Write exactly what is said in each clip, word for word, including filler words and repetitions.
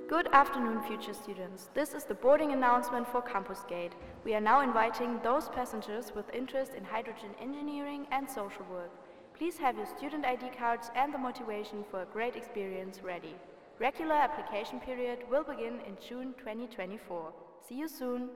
Good afternoon, future students. This is the boarding announcement for Campus Gate. We are now inviting those passengers with interest in hydrogen engineering and social work. Please have your student I D cards and the motivation for a great experience ready. Regular application period will begin in June twenty twenty-four. See you soon.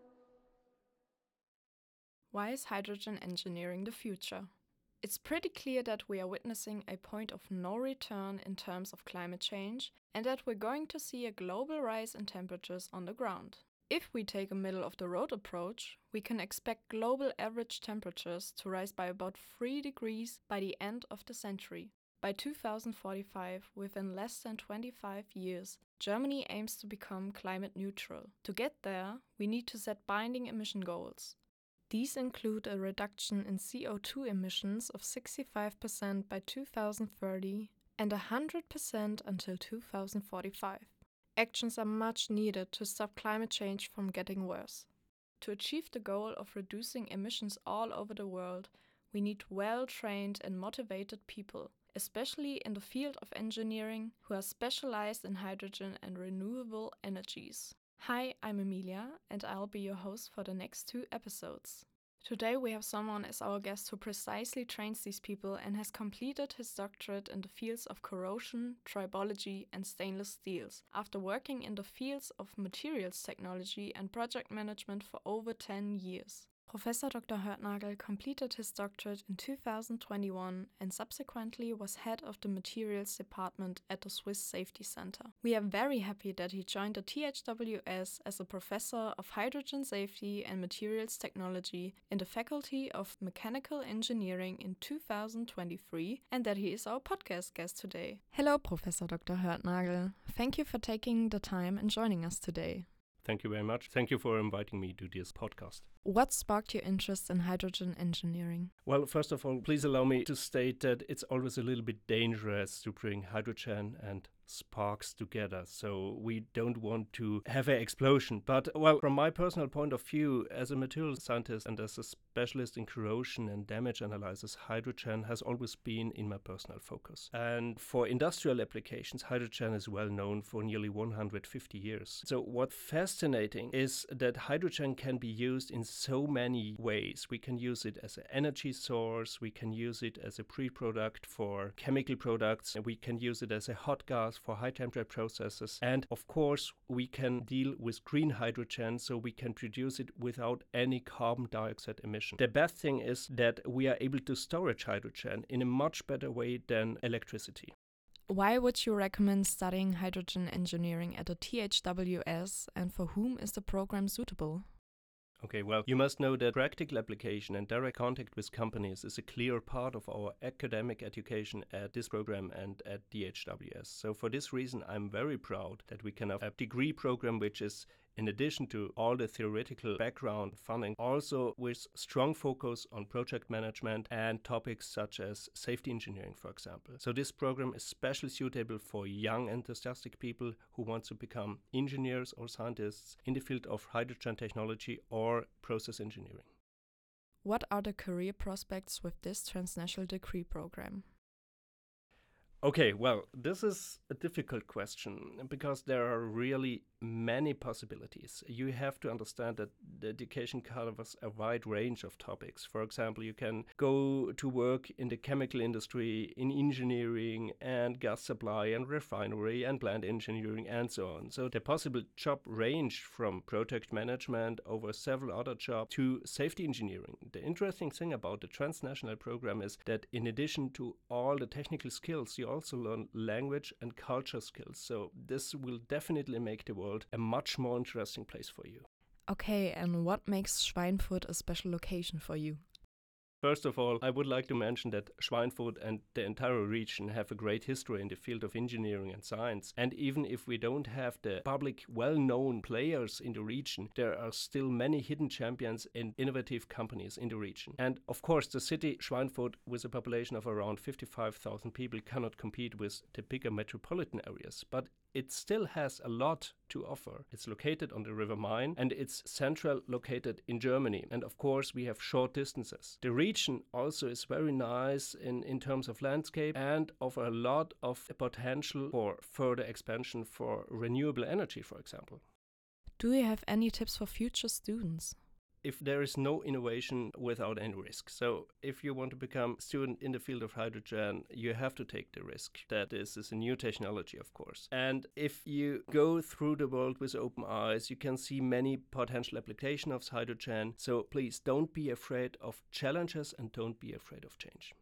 Why is hydrogen engineering the future? It's pretty clear that we are witnessing a point of no return in terms of climate change and that we're going to see a global rise in temperatures on the ground. If we take a middle-of-the-road approach, we can expect global average temperatures to rise by about three degrees by the end of the century. By two thousand forty-five, within less than twenty-five years, Germany aims to become climate neutral. To get there, we need to set binding emission goals. These include a reduction in C O two emissions of sixty-five percent by two thousand thirty and one hundred percent until two thousand forty-five. Actions are much needed to stop climate change from getting worse. To achieve the goal of reducing emissions all over the world, we need well-trained and motivated people, especially in the field of engineering, who are specialized in hydrogen and renewable energies. Hi, I'm Emilia, and I'll be your host for the next two episodes. Today we have someone as our guest who precisely trains these people and has completed his doctorate in the fields of corrosion, tribology, and stainless steels, after working in the fields of materials technology and project management for over ten years. Professor Doctor Hörtnagel completed his doctorate in two thousand twenty-one and subsequently was head of the materials department at the Swiss Safety Center. We are very happy that he joined the T H W S as a professor of hydrogen safety and materials technology in the Faculty of Mechanical Engineering in two thousand twenty-three and that he is our podcast guest today. Hello, Professor Doctor Hörtnagel. Thank you for taking the time and joining us today. Thank you very much. Thank you for inviting me to this podcast. What sparked your interest in hydrogen engineering? Well, first of all, please allow me to state that it's always a little bit dangerous to bring hydrogen and sparks together, so we don't want to have an explosion. But, well, from my personal point of view, as a materials scientist and as a specialist in corrosion and damage analysis, hydrogen has always been in my personal focus. And for industrial applications, hydrogen is well known for nearly one hundred fifty years. So what's fascinating is that hydrogen can be used in so many ways. We can use it as an energy source, we can use it as a pre-product for chemical products, and we can use it as a hot gas for high temperature processes, and of course we can deal with green hydrogen, so we can produce it without any carbon dioxide emission. The best thing is that we are able to storage hydrogen in a much better way than electricity. Why would you recommend studying hydrogen engineering at the T H W S, and for whom is the program suitable? Okay, well, you must know that practical application and direct contact with companies is a clear part of our academic education at this program and at D H W S. So for this reason, I'm very proud that we can have a degree program which is, in addition to all the theoretical background funding, also with strong focus on project management and topics such as safety engineering, for example. So this program is especially suitable for young enthusiastic people who want to become engineers or scientists in the field of hydrogen technology or process engineering. What are the career prospects with this transnational degree program? Okay, well, this is a difficult question because there are really many possibilities. You have to understand that the education covers a wide range of topics. For example, you can go to work in the chemical industry, in engineering and gas supply and refinery and plant engineering and so on. So the possible job range from project management over several other jobs to safety engineering. The interesting thing about the transnational program is that in addition to all the technical skills, you also learn language and culture skills. So this will definitely make the world a much more interesting place for you. Okay, and what makes Schweinfurt a special location for you? First of all, I would like to mention that Schweinfurt and the entire region have a great history in the field of engineering and science. And even if we don't have the public well-known players in the region, there are still many hidden champions and innovative companies in the region. And of course, the city Schweinfurt, with a population of around fifty-five thousand people, cannot compete with the bigger metropolitan areas. But it still has a lot to offer. It's located on the River Main and it's central located in Germany. And of course, we have short distances. The region also is very nice in, in terms of landscape and offer a lot of potential for further expansion for renewable energy, for example. Do you have any tips for future students? If there is no innovation without any risk. So if you want to become a student in the field of hydrogen, you have to take the risk that this is a new technology, of course. And if you go through the world with open eyes, you can see many potential applications of hydrogen. So please don't be afraid of challenges and don't be afraid of change.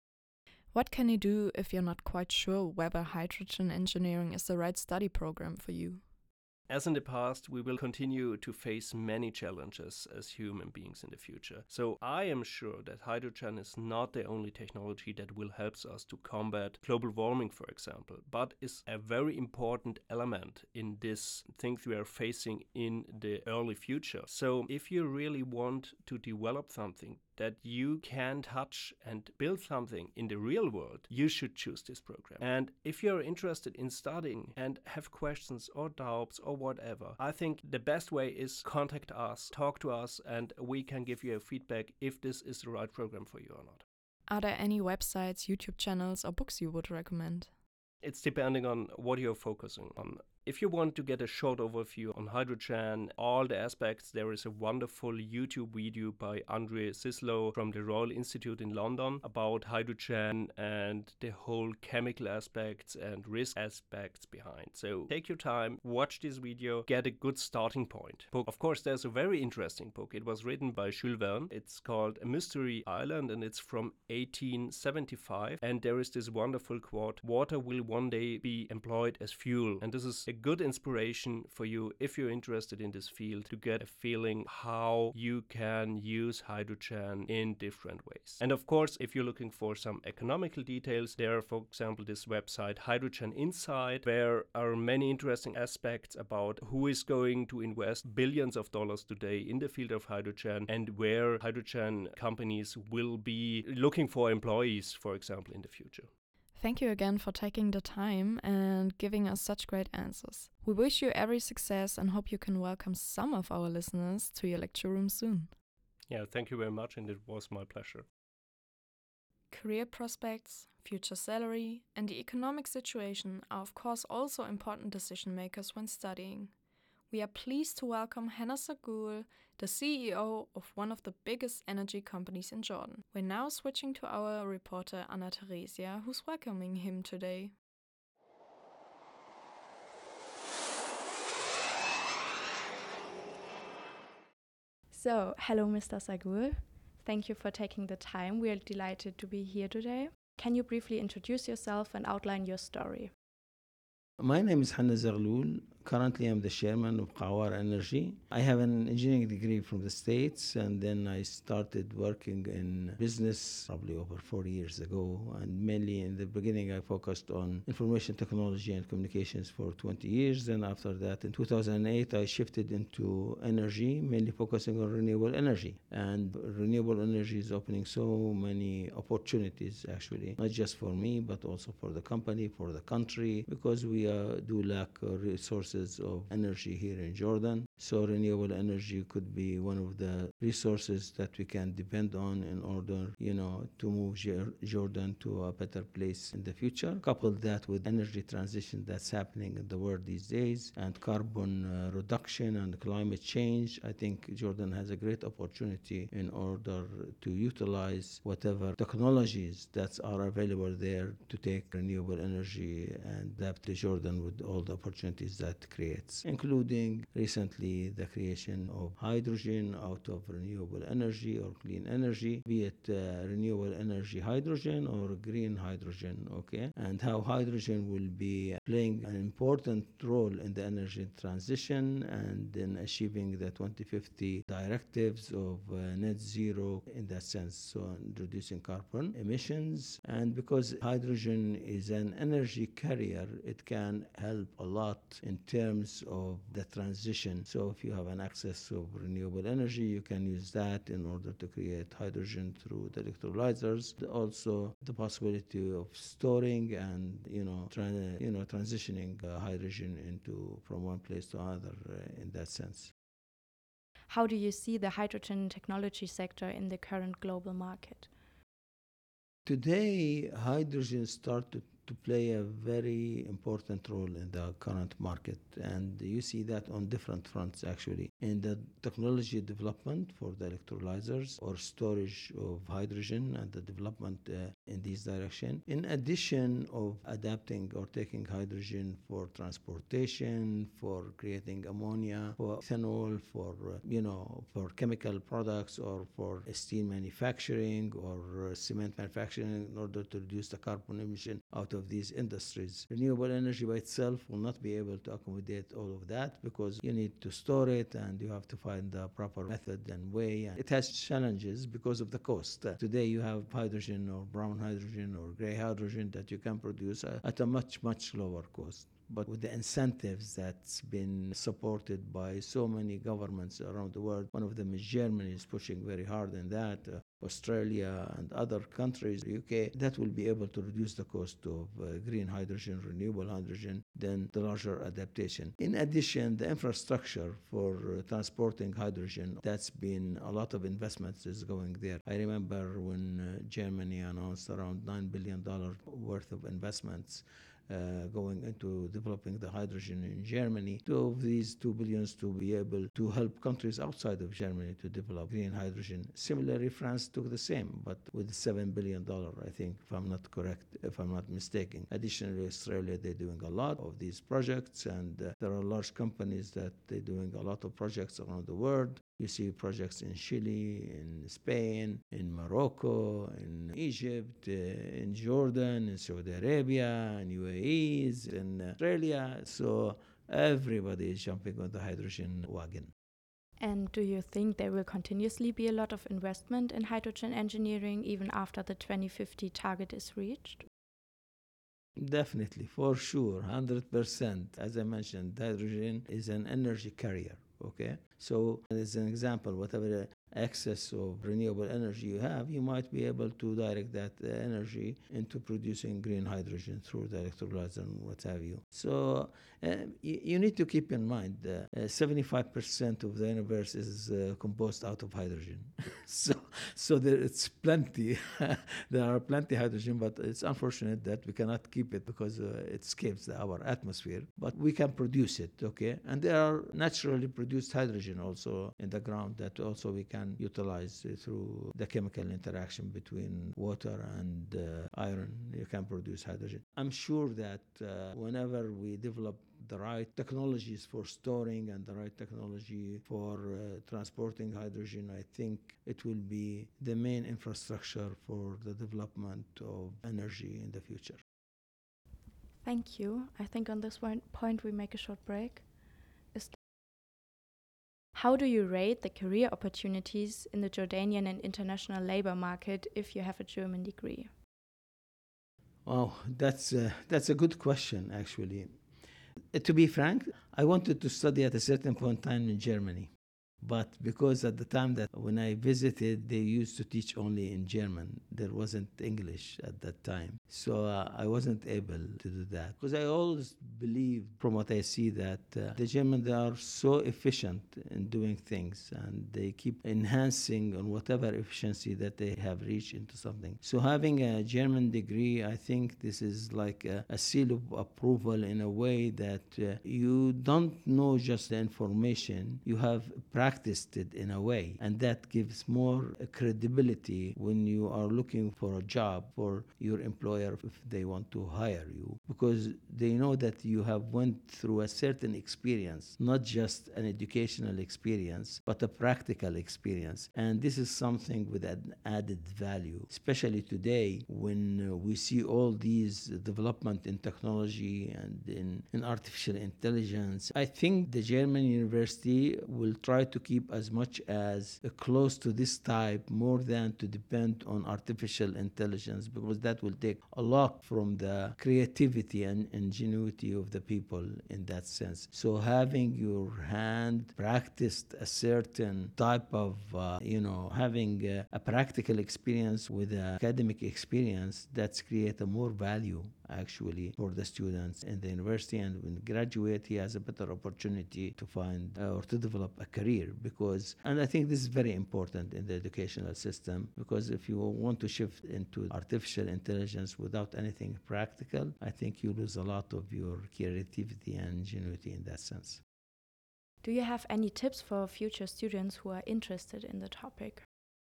What can you do if you're not quite sure whether hydrogen engineering is the right study program for you? As in the past, we will continue to face many challenges as human beings in the future. So I am sure that hydrogen is not the only technology that will help us to combat global warming, for example, but is a very important element in this thing we are facing in the early future. So if you really want to develop something that you can touch and build something in the real world, you should choose this program. And if you're interested in studying and have questions or doubts or whatever, I think the best way is contact us, talk to us, and we can give you a feedback if this is the right program for you or not. Are there any websites, YouTube channels, or books you would recommend? It's depending on what you're focusing on. If you want to get a short overview on hydrogen, all the aspects, there is a wonderful YouTube video by Andre Sislow from the Royal Institute in London about hydrogen and the whole chemical aspects and risk aspects behind. So take your time, watch this video, get a good starting point. Book. Of course, there's a very interesting book. It was written by Jules Verne. It's called A Mystery Island and it's from eighteen seventy-five. And there is this wonderful quote, "Water will one day be employed as fuel." And this is a good inspiration for you if you're interested in this field to get a feeling how you can use hydrogen in different ways. And of course, if you're looking for some economical details, there are, for example, this website Hydrogen Insight, where are many interesting aspects about who is going to invest billions of dollars today in the field of hydrogen and where hydrogen companies will be looking for employees, for example, in the future. Thank you again for taking the time and giving us such great answers. We wish you every success and hope you can welcome some of our listeners to your lecture room soon. Yeah, thank you very much, and it was my pleasure. Career prospects, future salary, and the economic situation are of course also important decision makers when studying. We are pleased to welcome Hannes Sagoul, the C E O of one of the biggest energy companies in Jordan. We're now switching to our reporter Anna Theresia, who's welcoming him today. So, hello Mister Sagoul. Thank you for taking the time. We are delighted to be here today. Can you briefly introduce yourself and outline your story? My name is Hannes Zaghloul. Currently, I'm the chairman of Qawar Energy. I have an engineering degree from the States, and then I started working in business probably over four years ago. And mainly in the beginning, I focused on information technology and communications for twenty years. Then after that, in two thousand eight, I shifted into energy, mainly focusing on renewable energy. And renewable energy is opening so many opportunities, actually, not just for me, but also for the company, for the country, because we uh, do lack uh, resources of energy here in Jordan. So renewable energy could be one of the resources that we can depend on in order, you know, to move J- Jordan to a better place in the future. Couple that with energy transition that's happening in the world these days and carbon uh, reduction and climate change, I think Jordan has a great opportunity in order to utilize whatever technologies that are available there to take renewable energy and adapt to Jordan with all the opportunities that creates, including recently the creation of hydrogen out of renewable energy or clean energy, be it uh, renewable energy hydrogen or green hydrogen, okay? And how hydrogen will be playing an important role in the energy transition and in achieving the twenty fifty directives of uh, net zero in that sense, so reducing carbon emissions. And because hydrogen is an energy carrier, it can help a lot in terms terms of the transition. So if you have an access of renewable energy, you can use that in order to create hydrogen through the electrolyzers. Also, the possibility of storing and you know, tra- you know, transitioning uh, hydrogen into from one place to another uh, in that sense. How do you see the hydrogen technology sector in the current global market? Today, hydrogen started to play a very important role in the current market, and you see that on different fronts actually. In the technology development for the electrolyzers or storage of hydrogen and the development uh, in this direction. In addition of adapting or taking hydrogen for transportation, for creating ammonia, for ethanol, for uh, you know, for chemical products or for steel manufacturing or uh, cement manufacturing in order to reduce the carbon emission out of these industries. Renewable energy by itself will not be able to accommodate all of that because you need to store it and you have to find the proper method and way. And it has challenges because of the cost. Uh, today you have hydrogen or brown hydrogen or gray hydrogen that you can produce uh, at a much, much lower cost. But with the incentives that's been supported by so many governments around the world, one of them is Germany, is pushing very hard in that. Uh, Australia and other countries, U K, that will be able to reduce the cost of uh, green hydrogen, renewable hydrogen, then the larger adaptation. In addition, the infrastructure for uh, transporting hydrogen, that's been a lot of investments is going there. I remember when uh, Germany announced around nine billion dollars worth of investments Uh, going into developing the hydrogen in Germany. Two of these two billions to be able to help countries outside of Germany to develop green hydrogen. Similarly, France took the same, but with seven billion dollars, I think, if I'm not correct, if I'm not mistaken. Additionally, Australia, they're doing a lot of these projects, and uh, there are large companies that they're doing a lot of projects around the world. You see projects in Chile, in Spain, in Morocco, in Egypt, uh, in Jordan, in Saudi Arabia, in U A E, in Australia. So everybody is jumping on the hydrogen wagon. And do you think there will continuously be a lot of investment in hydrogen engineering even after the twenty fifty target is reached? Definitely, for sure, one hundred percent. As I mentioned, hydrogen is an energy carrier. Okay, so as an example, whatever excess of renewable energy you have, you might be able to direct that uh, energy into producing green hydrogen through the electrolyzer and what have you. So uh, you, you need to keep in mind that uh, seventy-five percent of the universe is uh, composed out of hydrogen. so so there it's plenty. There are plenty of hydrogen, but it's unfortunate that we cannot keep it because uh, it escapes the, our atmosphere. But we can produce it, okay? And there are naturally produced hydrogen also in the ground that also we can utilize uh, through the chemical interaction between water and uh, iron. You can produce hydrogen. I'm sure that uh, whenever we develop the right technologies for storing and the right technology for uh, transporting hydrogen, I think it will be the main infrastructure for the development of energy in the future. Thank you. I think on this one point we make a short break. Is How do you rate the career opportunities in the Jordanian and international labor market if you have a German degree? Wow, that's a, that's a good question, actually. Uh, To be frank, I wanted to study at a certain point in time in Germany. But because at the time that when I visited, they used to teach only in German. There wasn't English at that time. So uh, I wasn't able to do that. Because I always believe, from what I see, that uh, the Germans, they are so efficient in doing things. And they keep enhancing on whatever efficiency that they have reached into something. So having a German degree, I think this is like a, a seal of approval in a way that uh, you don't know just the information. You have practiced it in a way, and that gives more credibility when you are looking for a job for your employer if they want to hire you, because they know that you have went through a certain experience, not just an educational experience, but a practical experience. And this is something with an added value, especially today when uh, we see all these development in technology and in, in artificial intelligence. I think the German university will try to keep as much as uh, close to this type more than to depend on artificial intelligence, because that will take a lot from the creativity and ingenuity of the people in that sense. So having your hand practiced a certain type of, uh, you know, having uh, a practical experience with an academic experience, that's create a more value actually for the students in the university, and when graduate he has a better opportunity to find uh, or to develop a career. Because, and I think this is very important in the educational system, because if you want to shift into artificial intelligence without anything practical, I think you lose a lot of your creativity and ingenuity in that sense. Do you have any tips for future students who are interested in the topic?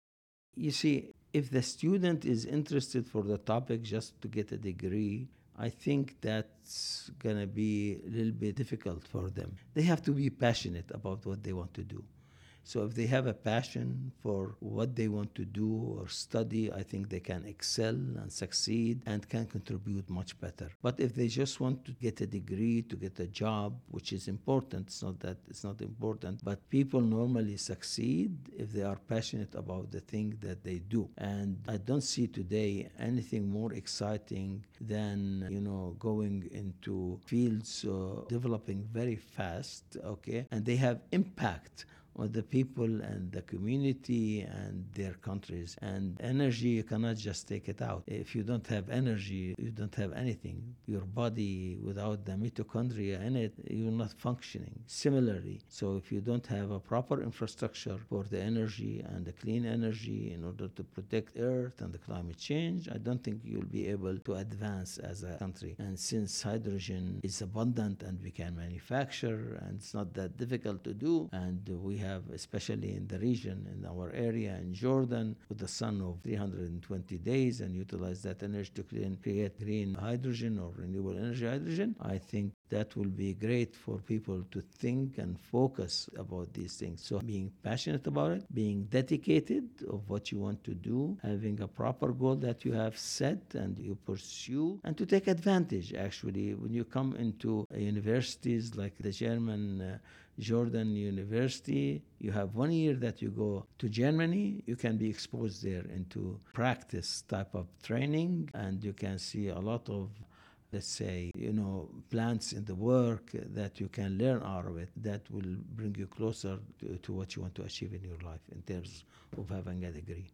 You see, if the student is interested for the topic just to get a degree, I think that's going to be a little bit difficult for them. They have to be passionate about what they want to do. So if they have a passion for what they want to do or study, I think they can excel and succeed and can contribute much better. But if they just want to get a degree, to get a job, which is important, it's not that it's not important, but people normally succeed if they are passionate about the thing that they do. And I don't see today anything more exciting than, you know, going into fields uh, developing very fast, okay, and they have impact on the people and the community and their countries. And energy, you cannot just take it out. If you don't have energy, you don't have anything. Your body, without the mitochondria in it, you're not functioning. Similarly, so if you don't have a proper infrastructure for the energy and the clean energy in order to protect Earth and the climate change, I don't think you'll be able to advance as a country. And since hydrogen is abundant and we can manufacture, and it's not that difficult to do, and we have, especially in the region, in our area in Jordan, with the sun of three hundred twenty days, and utilize that energy to clean, create green hydrogen or renewable energy hydrogen, I think that will be great for people to think and focus about these things. So being passionate about it, being dedicated of what you want to do, having a proper goal that you have set and you pursue, and to take advantage, actually, when you come into uh, universities like the German uh, Jordan University, you have one year that you go to Germany, you can be exposed there into practice type of training, and you can see a lot of, let's say, you know, plants in the work that you can learn out of it that will bring you closer to, to what you want to achieve in your life in terms of having a degree.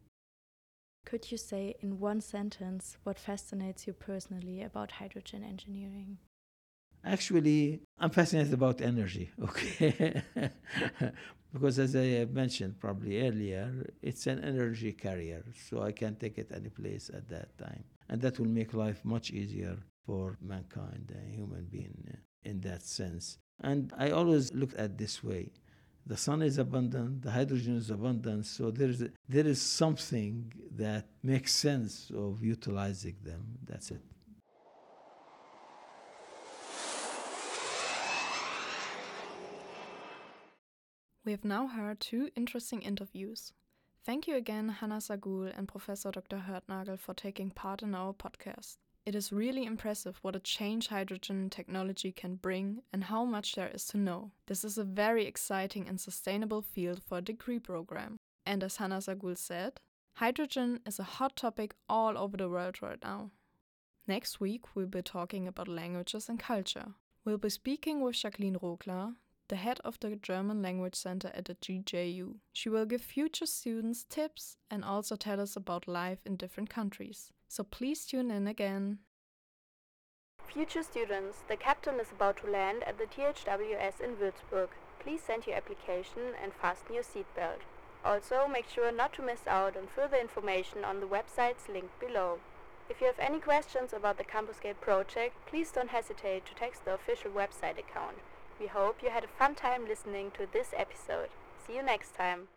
Could you say in one sentence what fascinates you personally about hydrogen engineering? Actually, I'm fascinated about energy, okay? Because as I mentioned probably earlier, it's an energy carrier, so I can take it any place at that time. And that will make life much easier for mankind, a human being, in that sense. And I always look at this way. The sun is abundant, the hydrogen is abundant, so there is, there is something that makes sense of utilizing them. That's it. We have now heard two interesting interviews. Thank you again, Hannah Sagul and Professor Doctor Hörtnagel, for taking part in our podcast. It is really impressive what a change hydrogen technology can bring and how much there is to know. This is a very exciting and sustainable field for a degree program. And as Hannah Sagul said, hydrogen is a hot topic all over the world right now. Next week, we'll be talking about languages and culture. We'll be speaking with Jacqueline Rogler, the head of the German Language Center at the G J U. She will give future students tips and also tell us about life in different countries. So please tune in again. Future students, the captain is about to land at the T H W S in Würzburg. Please send your application and fasten your seatbelt. Also, make sure not to miss out on further information on the websites linked below. If you have any questions about the CampusGate project, please don't hesitate to text the official website account. We hope you had a fun time listening to this episode. See you next time.